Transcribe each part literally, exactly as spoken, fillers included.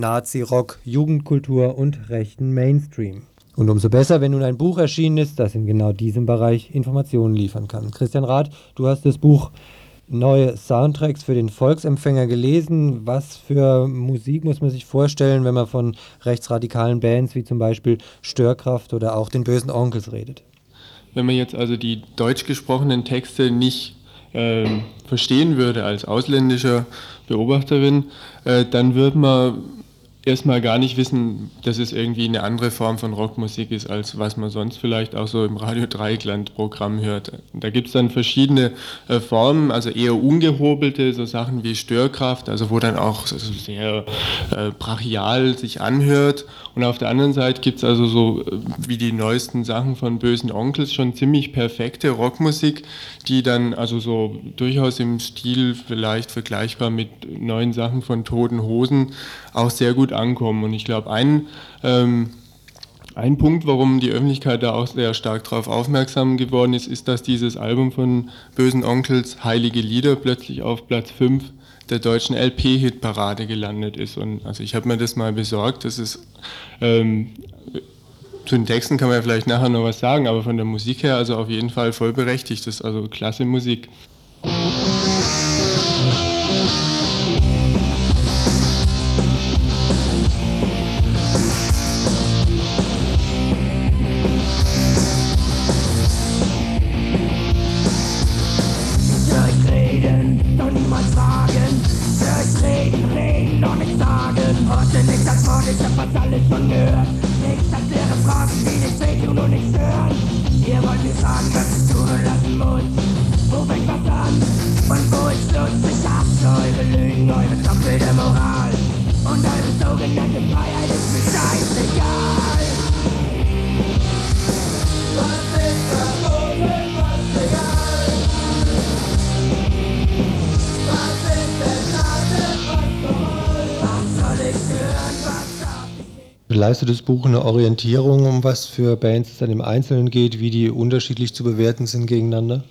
Nazi-Rock, Jugendkultur und rechten Mainstream. Und umso besser, wenn nun ein Buch erschienen ist, das in genau diesem Bereich Informationen liefern kann. Christian Rath, du hast das Buch Neue Soundtracks für den Volksempfänger gelesen. Was für Musik muss man sich vorstellen, wenn man von rechtsradikalen Bands wie zum Beispiel Störkraft oder auch den Bösen Onkels redet? Wenn man jetzt also die deutsch gesprochenen Texte nicht äh, verstehen würde als ausländischer Beobachterin, äh, dann würde man erstmal gar nicht wissen, dass es irgendwie eine andere Form von Rockmusik ist, als was man sonst vielleicht auch so im Radio Dreieckland-Programm hört. Da gibt es dann verschiedene äh, Formen, also eher ungehobelte, so Sachen wie Störkraft, also wo dann auch so sehr äh, brachial sich anhört. Und auf der anderen Seite gibt es also so äh, wie die neuesten Sachen von Bösen Onkels schon ziemlich perfekte Rockmusik, die dann also so durchaus im Stil vielleicht vergleichbar mit neuen Sachen von Toten Hosen auch sehr gut ankommen. Und ich glaube, ein, ähm, ein Punkt, warum die Öffentlichkeit da auch sehr stark darauf aufmerksam geworden ist, ist, dass dieses Album von Bösen Onkels, Heilige Lieder, plötzlich auf Platz fünf der deutschen L P-Hitparade gelandet ist. Und also ich habe mir das mal besorgt, das ist ähm, zu den Texten kann man ja vielleicht nachher noch was sagen, aber von der Musik her also auf jeden Fall voll berechtigt, das ist also klasse Musik. Leistet das Buch eine Orientierung, um was für Bands es dann im Einzelnen geht, wie die unterschiedlich zu bewerten sind gegeneinander?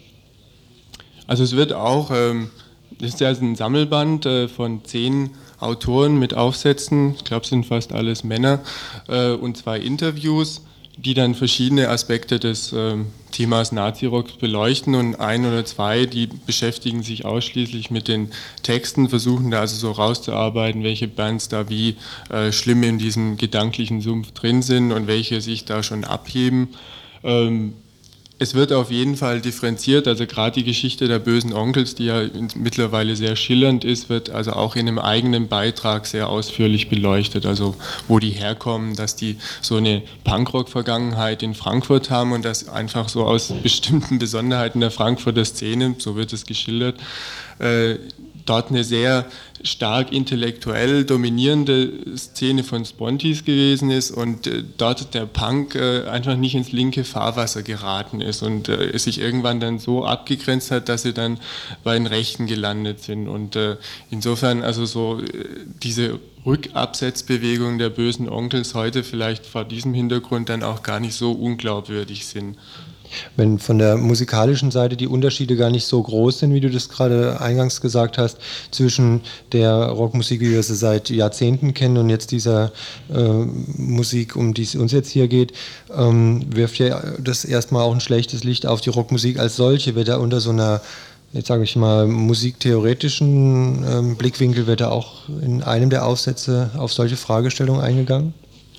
Also es wird auch, ähm, das ist ja ein Sammelband äh, von zehn Autoren mit Aufsätzen, ich glaube es sind fast alles Männer, äh, und zwei Interviews, die dann verschiedene Aspekte des äh, Themas Nazi-Rock beleuchten, und ein oder zwei, die beschäftigen sich ausschließlich mit den Texten, versuchen da also so rauszuarbeiten, welche Bands da wie äh, schlimm in diesem gedanklichen Sumpf drin sind und welche sich da schon abheben. Ähm, Es wird auf jeden Fall differenziert, also gerade die Geschichte der Bösen Onkels, die ja mittlerweile sehr schillernd ist, wird also auch in einem eigenen Beitrag sehr ausführlich beleuchtet, also wo die herkommen, dass die so eine Punkrock-Vergangenheit in Frankfurt haben und das einfach so aus bestimmten Besonderheiten der Frankfurter Szene, so wird es geschildert, äh, dort eine sehr stark intellektuell dominierende Szene von Spontis gewesen ist und äh, dort der Punk äh, einfach nicht ins linke Fahrwasser geraten ist und äh, es sich irgendwann dann so abgegrenzt hat, dass sie dann bei den Rechten gelandet sind. Und äh, insofern also so äh, diese Rückabsetzbewegung der Bösen Onkels heute vielleicht vor diesem Hintergrund dann auch gar nicht so unglaubwürdig sind. Wenn von der musikalischen Seite die Unterschiede gar nicht so groß sind, wie du das gerade eingangs gesagt hast, zwischen der Rockmusik, wie wir sie seit Jahrzehnten kennen, und jetzt dieser äh, Musik, um die es uns jetzt hier geht, ähm, wirft ja das erstmal auch ein schlechtes Licht auf die Rockmusik als solche. Wird da unter so einer, jetzt sage ich mal, musiktheoretischen ähm, Blickwinkel, wird da auch in einem der Aufsätze auf solche Fragestellungen eingegangen?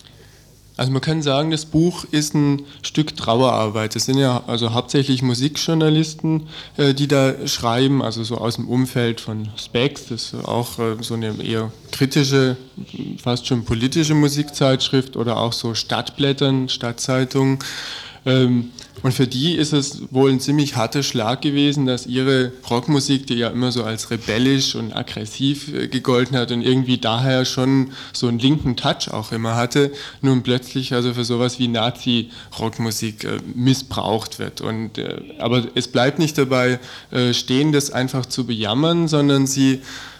Also man kann sagen, das Buch ist ein Stück Trauerarbeit. Es sind ja also hauptsächlich Musikjournalisten, äh, die da schreiben, also so aus dem Umfeld von Spex, das ist auch äh, so eine eher kritische, fast schon politische Musikzeitschrift, oder auch so Stadtblättern, Stadtzeitungen. Ähm, und für die ist es wohl ein ziemlich harter Schlag gewesen, dass ihre Rockmusik, die ja immer so als rebellisch und aggressiv äh, gegolten hat und irgendwie daher schon so einen linken Touch auch immer hatte, nun plötzlich also für sowas wie Nazi-Rockmusik äh, missbraucht wird. Und, äh, aber es bleibt nicht dabei äh, stehen, das einfach zu bejammern, sondern sie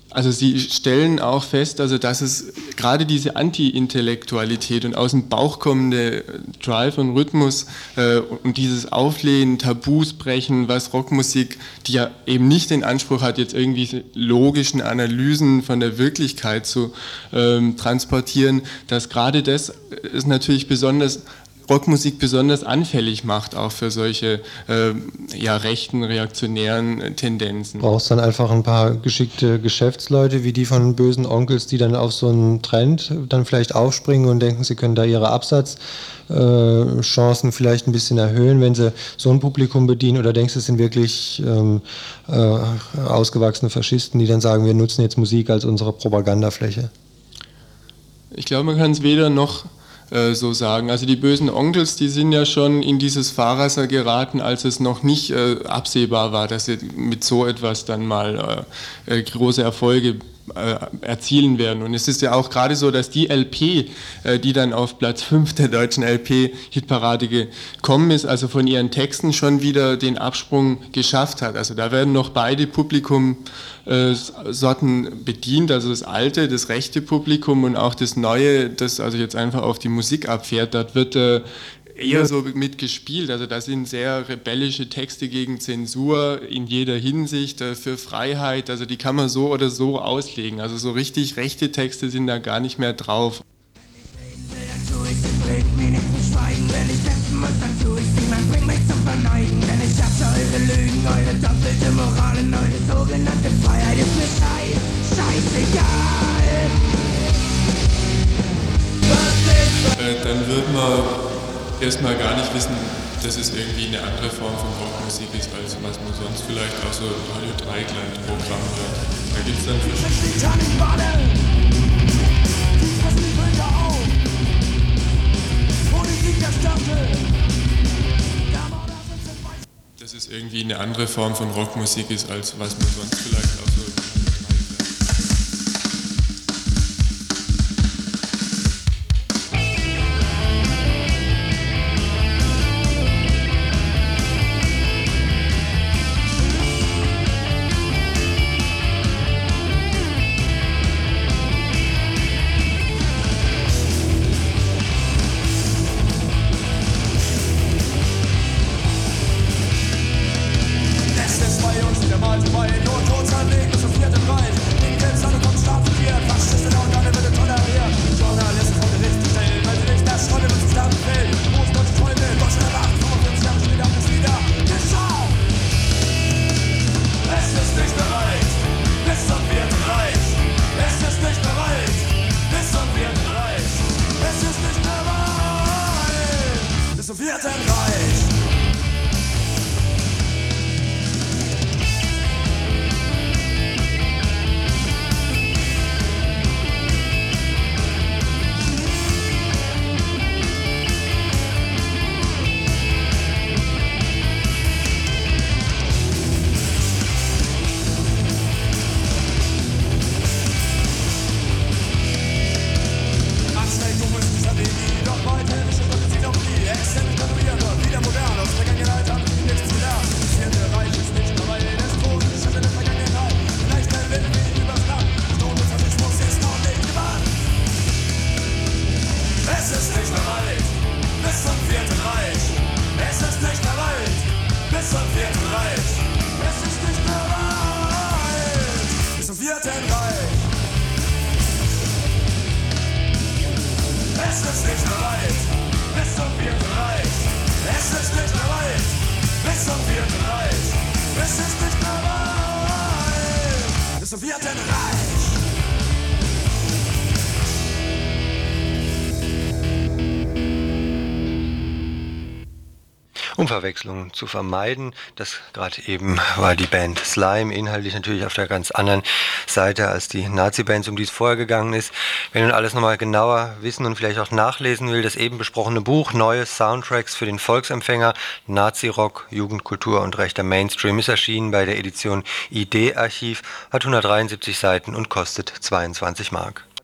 Also Sie stellen auch fest, also dass es gerade diese Anti-Intellektualität und aus dem Bauch kommende Drive und Rhythmus äh, und dieses Auflehnen, Tabus brechen, was Rockmusik, die ja eben nicht den Anspruch hat, jetzt irgendwie logischen Analysen von der Wirklichkeit zu ähm, transportieren, dass gerade das ist natürlich besonders Rockmusik besonders anfällig macht, auch für solche äh, ja, rechten, reaktionären äh, Tendenzen. Brauchst dann einfach ein paar geschickte Geschäftsleute, wie die von bösen Onkels, die dann auf so einen Trend dann vielleicht aufspringen und denken, sie können da ihre Absatzchancen äh, vielleicht ein bisschen erhöhen, wenn sie so ein Publikum bedienen, oder denkst du, es sind wirklich ähm, äh, ausgewachsene Faschisten, die dann sagen, wir nutzen jetzt Musik als unsere Propagandafläche? Ich glaube, man kann es weder noch so sagen. Also die bösen Onkels, die sind ja schon in dieses Fahrwasser geraten, als es noch nicht äh, absehbar war, dass sie mit so etwas dann mal äh, große Erfolge äh, erzielen werden. Und es ist ja auch gerade so, dass die L P, äh, die dann auf Platz fünf der deutschen L P-Hitparade gekommen ist, also von ihren Texten schon wieder den Absprung geschafft hat. Also da werden noch beide Publikum Sorten bedient, also das alte, das rechte Publikum und auch das neue, das also jetzt einfach auf die Musik abfährt. Dort wird äh, eher so mitgespielt, also da sind sehr rebellische Texte gegen Zensur in jeder Hinsicht, äh, für Freiheit, also die kann man so oder so auslegen, also so richtig rechte Texte sind da gar nicht mehr drauf. Wenn ich kämpfen muss, dann tu ich sie, man bringt mich zum Verneiden, denn ich hasse eure Lügen, eure doppelte Moral und eure sogenannte Freiheit ist mir scheiß, scheißegal. Äh, dann wird man erstmal gar nicht wissen, dass es irgendwie eine andere Form von Rockmusik ist, als was man sonst vielleicht auch so Radio Dreieckland-Programm hört. Da gibt es dann verschiedene... Dass es irgendwie eine andere Form von Rockmusik ist, als was man sonst vielleicht auch so... Um Verwechslungen zu vermeiden, das gerade eben war die Band Slime, inhaltlich natürlich auf der ganz anderen Seite als die Nazi-Bands, um die es vorher gegangen ist. Wer nun alles nochmal genauer wissen und vielleicht auch nachlesen will, das eben besprochene Buch Neue Soundtracks für den Volksempfänger, Nazi-Rock, Jugendkultur und rechter Mainstream ist erschienen bei der Edition I D-Archiv, hat hundertdreiundsiebzig Seiten und kostet zweiundzwanzig Mark.